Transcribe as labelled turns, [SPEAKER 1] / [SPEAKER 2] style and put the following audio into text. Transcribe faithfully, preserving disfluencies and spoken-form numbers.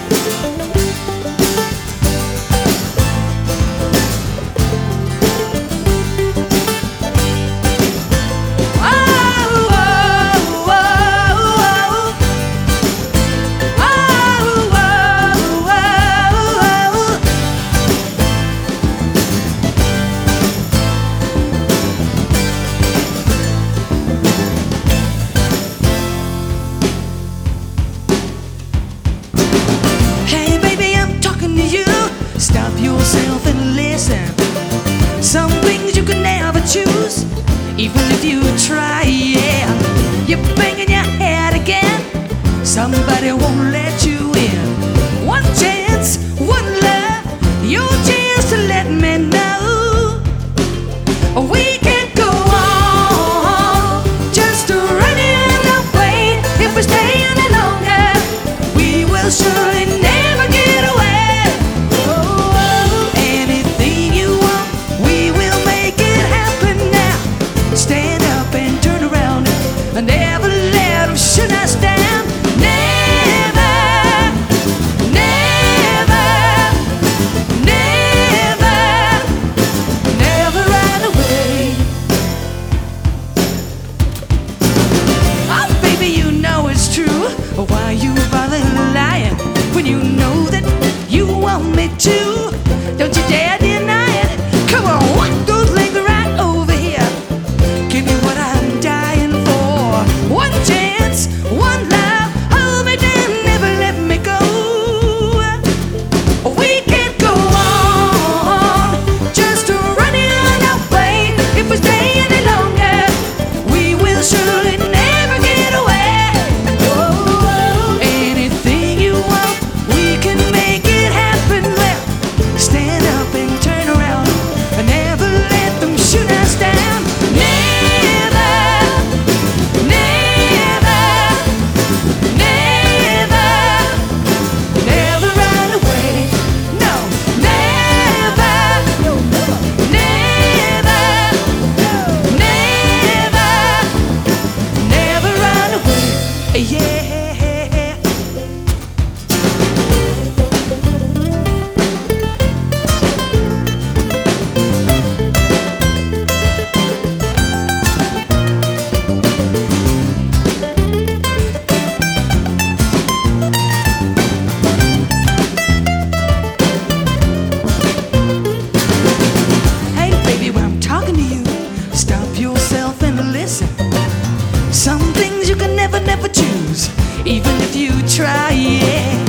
[SPEAKER 1] Stop yourself and listen. Some things you can never choose, even if you try, yeah. You're banging your head again. Somebody won't let you in. One chance, one love, your chance to let me know. We can't go on just running away. If we stay any longer, we will surely never get away. Never let them shut us down. Never, never, never, never run away. Oh, baby, you know it's true. Why you bother lying when you know that you want me to? Don't you dare deny it. Come on, walk those legs right over here. Give me what I'm dying for. One chance, one love, hold me down, never let me go. We can't go on just running away. If we stay any longer, we will surely never get away. Oh, anything you want, we can make it happen. Well, stand up and turn around, and never let them shoot us down. Some things you can never, never choose, even if you try, yeah.